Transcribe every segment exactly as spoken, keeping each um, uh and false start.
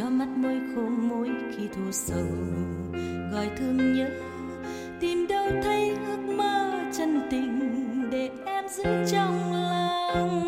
cho mắt môi khô mỗi khi thu sầu, gọi thương nhớ tìm đâu thấy ước mơ chân tình để em giữ trong lòng.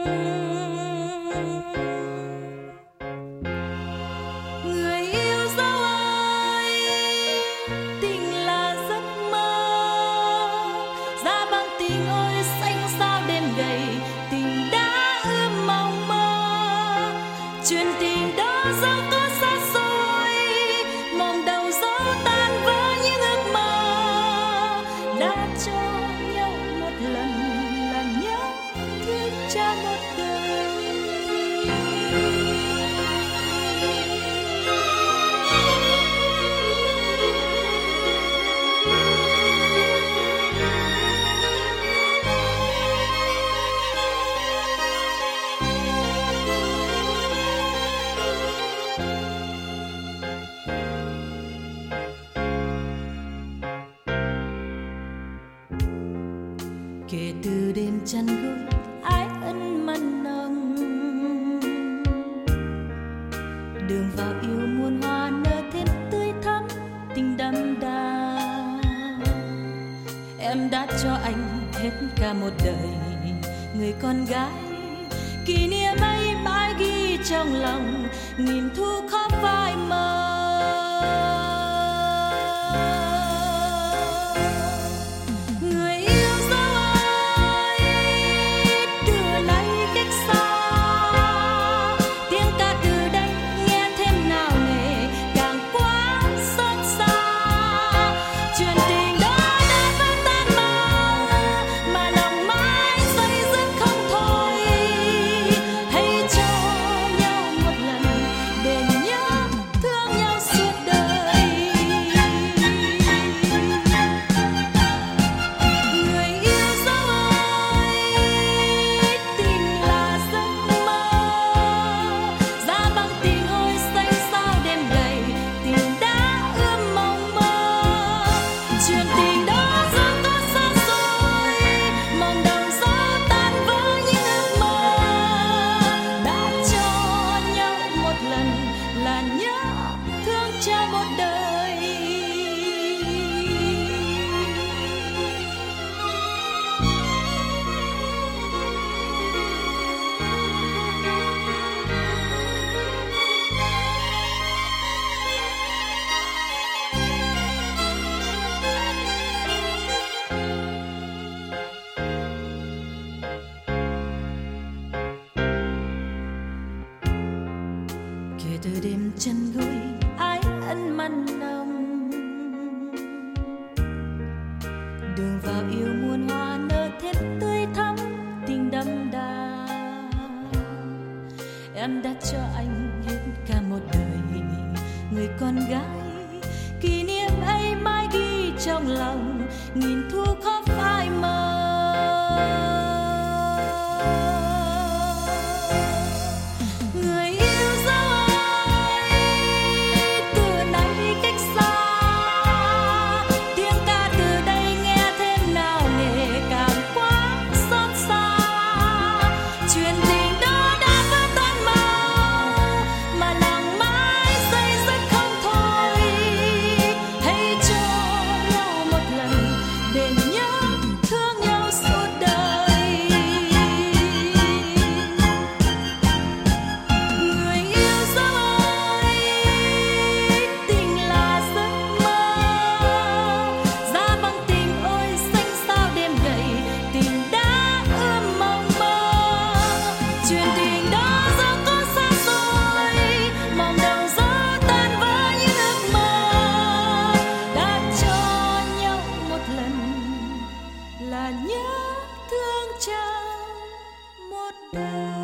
Người yêu dấu ơi, tình là giấc mơ, giá băng tình ôi xanh sao đêm gầy, tình đã ươm mong mơ, chuyện tình đó dẫu có xa xôi, mong đầu dẫu tan vỡ những ước mơ, đã cho nhau một lần là nhớ thương cha một đời. Kể từ đêm chăn gối ái ân mặn nồng, đường vào yêu muôn hoa nở thêm tươi thắm tình đậm đà. Em đã cho anh hết cả một đời, người con gái kỷ niệm ấy mãi ghi trong lòng, nghìn thu khó phai mờ. Kể từ đêm chân gối ái ân mặn nồng, đường vào yêu muôn hoa nở thêm tươi thắm tình đậm đà. Em đã cho anh hết cả một đời, người con gái kỷ niệm ấy mãi ghi trong lòng, nghìn thu khó phai mờ. Là nhớ thương cha một đời.